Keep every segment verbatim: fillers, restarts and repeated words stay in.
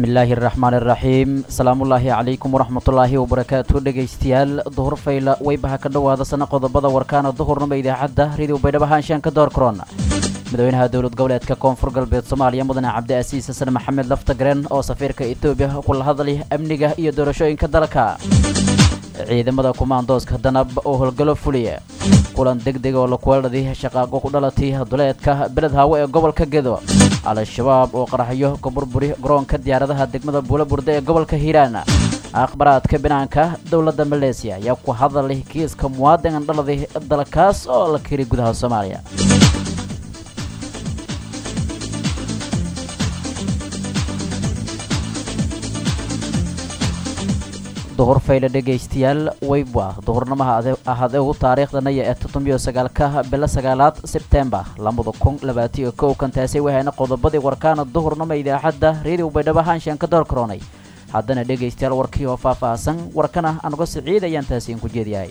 bismillaahi raxmaani raxiim salaamullaahi calaykum waraxmatullaahi wabarakaatu dhegaystayaal duhur fayla weybaha ka dhowaada sana qodobada warkaana duhurnama idaacadda radio baydhabo haanshaan ka door korona madaxweynaha dowlad goboleedka koonfur galbeed soomaaliya mudane cabdiasiis xasan maxamed laftagren oo safiirka etoobiya kula hadlay amniga iyo doorashooyinka dalka ciidamada kumaandooska danab oo howlgalo fuliya kulan degdeg oo la kuweeladii shaqaaqo ku dhalatay duleedka beled haawe ee gobolka gedo al-shabaab oo qaraxyo ka burburi garoonka diyaaradaha degmada buulaburde ee gobolka hiiraan akhbaraadka banaanka dowladda maleesiya ayaa ku hadalay kiiska muwaadin dhaladay dalkaas oo la kiri gudaha soomaaliya duhur fayla dhegaystayaal weyba duhurnamaha ahade ugu taariikhdana ee todobiyo sagaalka bila sagaalaad sebtembar labada kun labaatan iyo kow kantaasay waxayna qodobadii warkaana duhurnama idaacadda radio baydhabo haanshaan ka door koronay haddana dhegaystayaal warkii oo faahfaahsan warkana anuga siciid ayaan taasi ku jeediyahay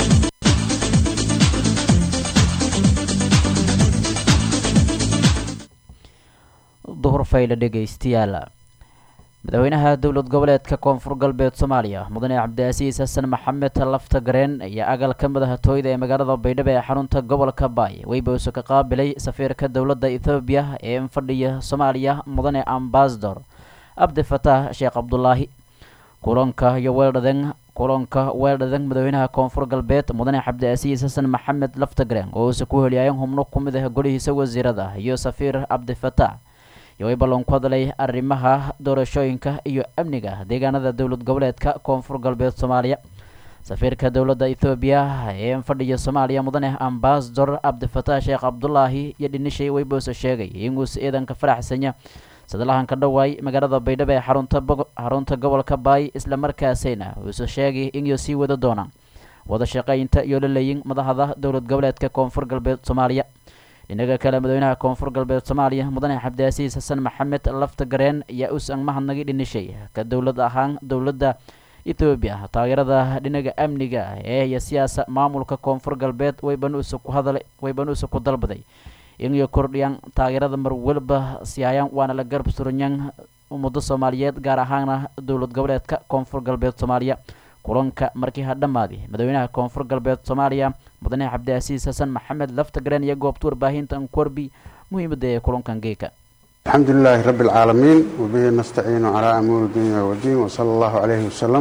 duhur fayla dhegaystayaal madaxweynaha dowlad goboleedka koonfur galbeed soomaaliya mudane cabdiasiis xasan maxamed laftagren ayaa agalka madaxtooyada ee magaalada baydhabo ee xarunta gobolka baay weybouse ka qaabilay safiirka dowladda ethoobiya ee fadhiya soomaaliya mudane ambasador cabdifataax sheekh cabdulaahi kulanka iyo weeldhadan kulanka weeldhadan madaxweynaha koonfur galbeed mudane cabdiasiis xasan maxamed laftagren oo uuse ku heliyay xubno ku mid ah golihiisa wasiirada iyo safiir cabdifataax iyo ballan ku hadlay arrimaha doorashooyinka iyo amniga deegaanada dowlad goboleedka koonfur galbeed soomaaliya safiirka dowladda Ethiopia ee fadhiya Soomaaliya mudane ambassador Cabdifataax Sheekh Cabdulaahi iyo dhinishay weyboos sheegay inuu ciidanka faraxsanya sadalahan ka dhawaay magaalada Baydhabo ee xarunta xarunta gobolka Baay isla markaasina uu sheegay inuu sii wada doonaan wada shaqaynta iyo leeyin madaxda dowlad goboleedka koonfur galbeed Soomaaliya inaga kala madaxweynaha koonfur galbeed Soomaaliya mudane Cabdiasiis Xasan Maxamed Laftagren ayaa u san mahadnaqay dhinishay ka dowlad ahaan dowladda Ethiopia taageerada dhinaca amniga ee siyaasada maamulka koonfur galbeed way banuus ku hadalay way banuus ku dalbaday inay kordhiyaan taageerada mar walba siyaayaan waana la garab suranyan ummadda Soomaaliyeed gaar ahaan dowlad goboleedka koonfur galbeed Soomaaliya kulanka markii hadhamaaday madaxweynaha koonfur galbeed Soomaaliya mudane Cabdiasiis Xasan Maxamed Laftagren iyo goobta warbaahinta Korbi muhiimada ee kulankan geeka alxamdulilaahi rabbil caalamiin wa bihi nastaciinu calaa umuuri dunya wa diin wa sallallahu alayhi wasallam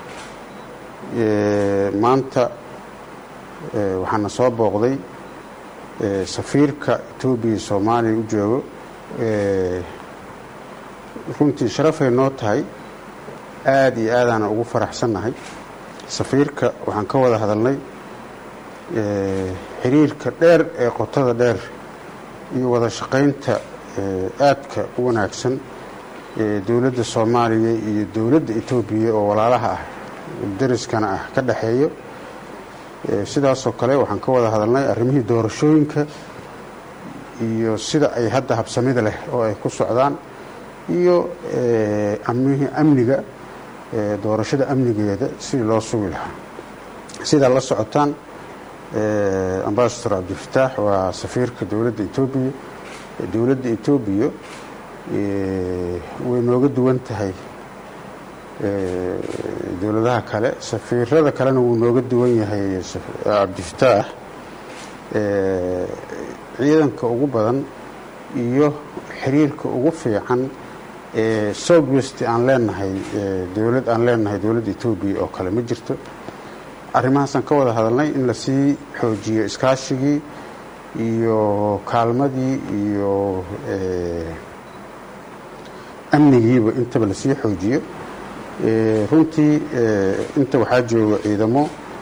maanta waxaana soo booqday safiirka Itoobiya Soomaaliya u joogo runtii sharafay noo tahay aad iyo aad aan ugu faraxsanahay safiirka waxaan ka wada hadalnay xiriirka dheer ee qotada dheer iyo wada shaqaynta aadka u wanaagsan ee dawladda Soomaaliya iyo dawladda Itoobiya oo walaalaha ah dariskana ah ka dhaxeeyo sidaas oo kale waxaan ka wada hadalnay arrimihii doorashooyinka iyo sida ay hadda habsamida leh oo ay ku socdaan iyo amniga amniga doorashada amnigeeda si loo sugi lahaa sida la socotaan ambassador Cabdifataax waa safiirka dawladda Itoobiya dawladda Itoobiya way nooga duwan tahay dawladaha kale safiirada kalena wuu nooga duwan yahay Cabdifataax ciidanka ugu badan iyo xiriirka ugu fiican ee Southwest aan leenahay dawlad aan leenahay dawladda Itoobiya oo kale ma jirto arrimahaas aan ka wada hadalnay in la sii xoojiyo iskaashigii iyo kaalmadii iyo amnigiiba intaba la sii xoojiyo runtii inta waxaa jooga ciidamo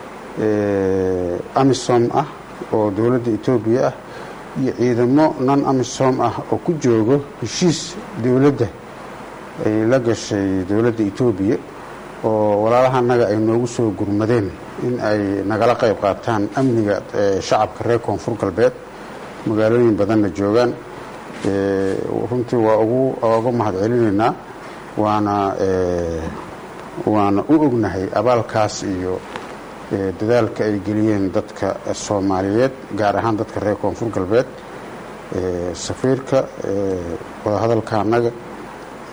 amisom ah oo dawladda Itoobiya ah iyo ciidamo non amisom ah oo ku joogo heshiis dawladda ay la gashay dawladda Itoobiya oo walaalahanaga ay noogu soo gurmadeen in ay nagala qayb qaataan amniga shacabka reer koonfur galbeed magaalooyin badanna joogaan runtii waa ugu ugu mahadcelinaynaa waana waana u ognahay abaalkaas iyo dadaalka ay geliyeen dadka Soomaaliyeed gaar ahaan dadka reer koonfur galbeed safiirka wada hadalka anaga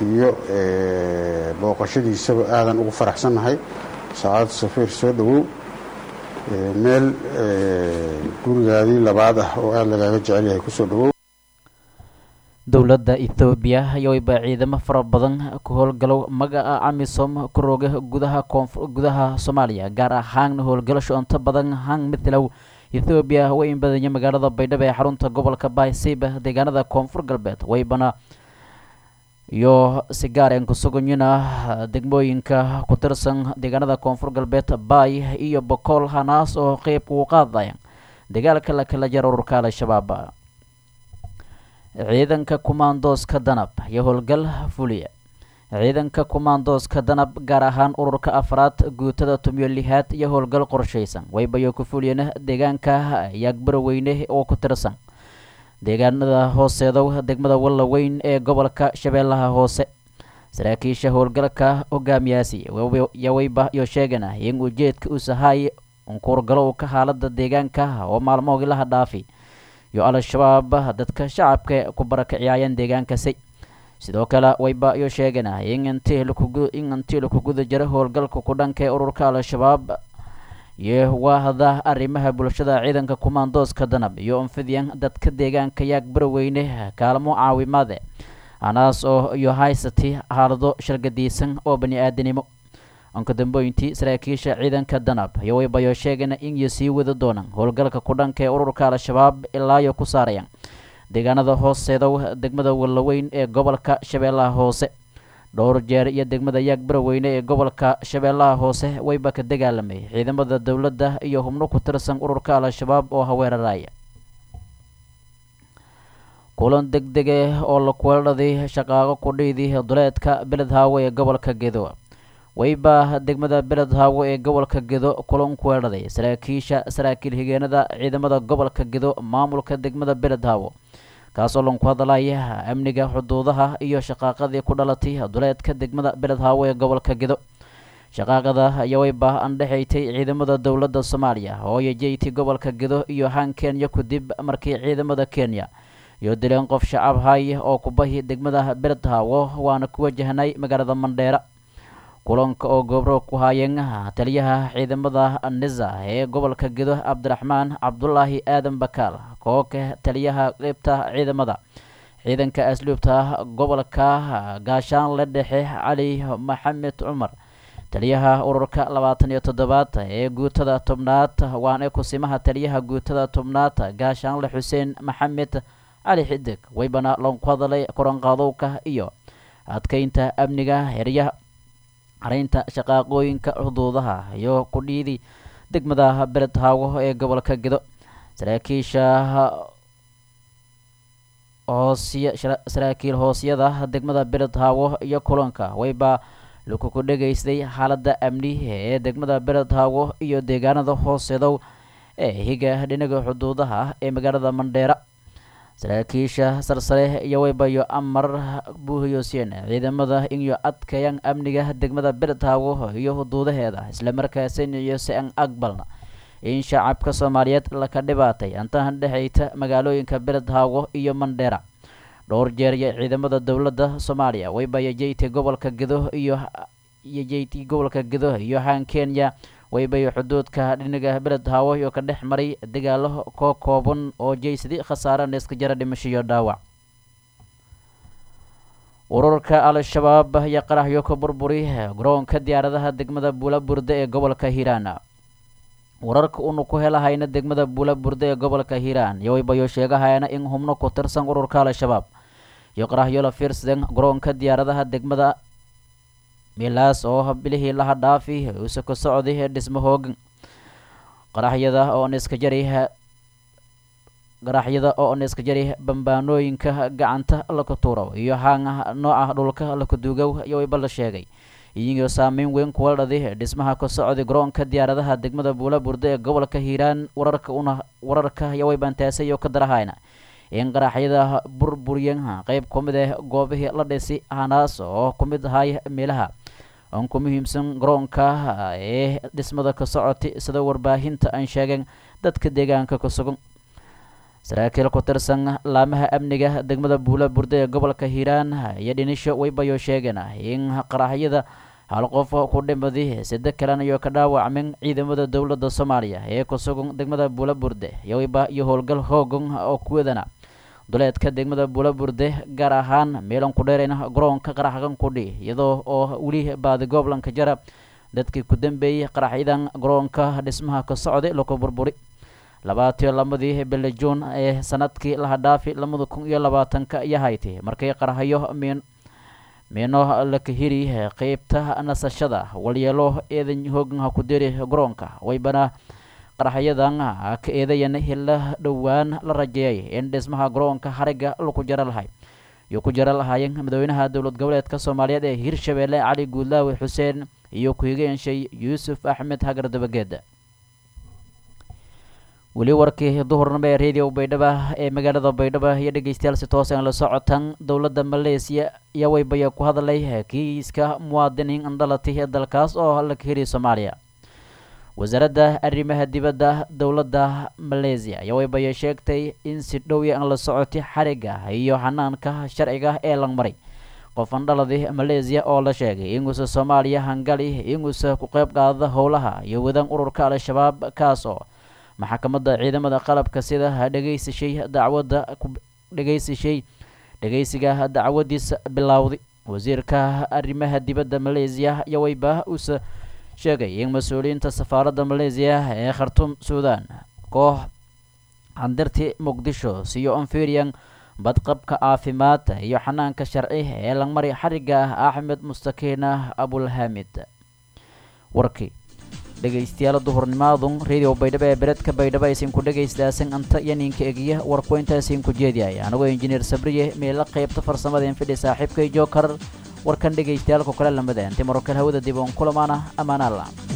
iyo booqashadiisaba aadan ugu faraxsannahay saacad safiir soo dhawow meel gurigaadii labaad ah oo aada lagaaga jecel yahay kusoo dhawow dowladda Ethiopia ayayba ciidamo fara badan ku howlgalo magaca AMISOM ku roga gudaha koonfur gudaha Soomaaliya gaar ahaan howlgalasho inta badan hang midlow Ethiopia way in badan magaalada Baydhabo ee xarunta gobolka Baaysiba deegaanada koonfur galbeed waybana iyo sigaareen ku suganyina degmooyinka ku tirsan deegaanada koonfur galbeed Baay iyo Boqol hanaas oo qayb u qaadayaan dagaalka la kala jaro ururka Al-Shabaab ciidanka commandos-ka danab iyo howlgal fuliya ciidanka commandos-ka danab gaar ahaan ururka afraad guutada tumiyo lixaad iyo howlgal qorsheysan waybayo ku fuliyeen deegaanka Yaagbarweyne oo ku tirsan deegaanada hooseedow degmada Wallaweyn ee gobolka Shabeellaha Hoose saraakiisha howlgalka hogaamiyaasi yawayba iyo sheegana in ujeedka uu sahay unkurgalo ka xaaladda deegaanka oo maalmood la dhaafi iyo Al-Shabaab dadka shacabka ku barakiciyeen deegaankaasi sidoo kale wayba iyo sheegana in intii lagu in intii lagu guda jiro howlgalka ku dhanka ururka Al-Shabaab iyo waahda arrimaha bulshada ciidanka commandos-ka danab iyo anfidiyaan dadka deegaanka Yaagbarweyne kaalmo caawimaade anaas oo iyo haysati xaalado shirgadiisan oo bani aadanimo anka dambeyntii saraakiisha ciidanka danab iyo wayba iyo sheegana in ay sii wada doonaan howlgalka ku dhanka ururka Al-Shabaab ilaa iyo ku saarayaan deegaanada hooseeda degmada Wallaweyn ee gobolka Shabeellaha Hoose dhowr jeer iyo degmada Yaagbarweyne ee gobolka Shabeellaha Hoose wayba ka dagaalamay ciidamada dawladda iyo hubno ku tirsan ururka Al-Shabaab oo haweeraraya kulan degdeg ah oo la kuwaladay shaqaago ku dhiidii duleedka Beledhaawo ee gobolka Gedo wayba degmada Beledhaawo ee gobolka Gedo kulan ku waladay saraakiisha saraakiil higeenada ciidamada gobolka Gedo maamulka degmada Beledhaawo kaasoo lan ku hadalaya amniga xuduudaha iyo shaqaaqadii ku dhalatay duleedka degmada Beledhaawo ee gobolka Gedo shaqaaqada ayaa wayba andhaxaytay ciidamada dawladda Soomaaliya oo yeejaytay gobolka Gedo iyo haan Kenya ku dib markii ciidamada Kenya iyo dileen qof shacab hay oo ku bahi degmada Beledhaawo waana ku wajahnay magaalada Mandheera kulanka oo gobro ku haayeen taliyaha ciidamada Niza ee gobolka Gedo Cabdiraxmaan Cabdullaahi Aadan Bakaal kooka taliyaha qaybta ciidamada ciidanka asluubta gobolka gaashaan la dhexe Cali Maxamed Cumar taliyaha ururka labaatan iyo toddobaad ee guutada tobnaad waana ku simaha taliyaha guutada tobnaad gaashaan la Xuseen Maxamed Cali Xidig waybana lan ku hadalay koran qaadowka iyo adkeynta amniga heriyaha arinta shaqaaqooyinka xuduudaha iyo ku dhiidi degmada Beledhaawo ee gobolka Gedo saraakiisha hoosiya saraakiil hoosiyada degmada Beledhaawo iyo kulanka wayba lagu ku dhageystay xaaladda amni ee degmada Beledhaawo iyo deegaanada hooseedow ee higa dhinaca xuduudaha ee magaalada Mandheera saraakiisha sarsare iyo wayba iyo amar buuhiyoseen ciidamada in iyo adkeeyaan amniga degmada Beledhaawo iyo xuduudaheeda isla markaasina iyo si aan aqbalna in shacabka Soomaaliyeed la ka dhibaatay inta dhaxayta magaalooyinka Beledhaawo iyo Mandheera dhowr jeer iyo ciidamada dawladda Soomaaliya wayba yeejaytay gobolka Gedo iyo yeejaytay gobolka Gedo iyo haan Kenya wayba xuduudka dhinaca Beledhaawo iyo ka dhex maray dagaalo ka kooban oo jeysadi khasaarana iska jara dhimasho iyo dhaawac ururka Al-Shabaab ayaa qaraxyo ka burburi garoonka diyaaradaha degmada Buulaburde ee gobolka Hiiraan wararka uu ku helahayna degmada Buulaburde ee gobolka Hiiraan iyo wayba sheegahayna in hubno ku tirsan ururka Al-Shabaab iyo qaraxyo la fiirsadeen garoonka diyaaradaha degmada milaas oo bilihii la dhaafi uu ka socday dhismo hoogan qaraxyada oo iska jaray qaraxyada oo iska jaray bambaanooyinka gacanta la ku tuuro iyo haan nooca dhulka la ku duugow iyo wayba la sheegay iyagoo saameyn weyn ku waladay dhismaha ka socday garoonka diyaaradaha degmada Buulaburde ee gobolka Hiiraan wararka una wararka iyo wayba intaasay iyo ka darahayna in qaraxyada burburiyeen qayb kamid ah goobihii la dhisay hanaas oo kamid ahay meelaha aan ku muhiimsan garoonka ee dhismada ka socotay sida warbaahinta aan sheegeen dadka deegaanka ka sugan saraakiil ku tirsan laamaha amniga degmada buula burde ee gobolka hiiraan iyo dhinisho waybayo sheegeen in qaraxyada hal qof ku dhimay saddex kalena iyo ka dhaawacmeen ciidamada dowladda Soomaaliya ee ku sugan degmada buula burde iyo wayba iyo howlgal hoogan oo ku wadana duleedka degmada buula burde gaar ahaan meelan ku dheerayna garoonka qaraxgan ku dhii iyadoo oo wali baad gobolka jara dadkii ku dambeeyay qaraxyadan garoonka dhismaha ka socday loo burburi labaatan lamadii bil June ee sanadkii la dhaafi laba kun iyo labaatan ka yahayti markay qaraxyo meen meeno la ka hiri qaybta nasashada walyeelo eedan hoogan ku diray garoonka waybana qaraxyadan ka eedayan hilla dhawaan la rajeeyay in dhismaha garoonka hariga lagu jara lahay iyo ku jara lahaayeen madaxweynaha dowlad goboleedka Soomaaliyeed ee Hirshabeelle Cali Guudlaawe Xuseen iyo ku xigeenshay Yuusuf Axmed Hagar Dabageed wali warkii duhurnimo ee radio Baydhabo ee magaalada Baydhabo iyo dhageystayaal si toos ah la socotaan dowladda Malaysia iyo waybaya ku hadlay kiiska muwaadiniin andhalatay dalkaas oo la kiri Soomaaliya wasaaradda arrimaha dibadda dowladda Malaysia iyo waybaya sheegtay in si dhow aan la socotay xariga iyo xanaanka sharciga ee la maray qof andhaladay Malaysia oo la sheegay in uu Soomaaliya hangali in uu ku qayb qaado howlaha iyo wadan ururka al-shabaab kaas oo maxkamadda ciidamada qalabka sida dhageysashay dacwadda dhageysashay dhageysiga dacwadiisa bilowday wasiirka arrimaha dibadda Malaysia iyo wayba uu sheegay in mas'uuliyiinta safaaradda Malaysia ee Khartoum Suudaan koox andirti Muqdisho siyo anfiriyan badqabka caafimaad iyo xanaanka sharci ee la maray xariga Axmed Mustaqiina Abul Hamid warkii dhageystayaal duhurnimaadun radio Baydhabo ee beredka Baydhabo aysan ku dhageystaasan anta yaninka egiya warku intaasiin ku jeediyay anagoo injineer Sabriye meela qaybta farsamada in fidhi saaxiibkay Joker warkan dhageystayaal ku kala lamada inta markale hawada dib uun kulamaana amaana Allah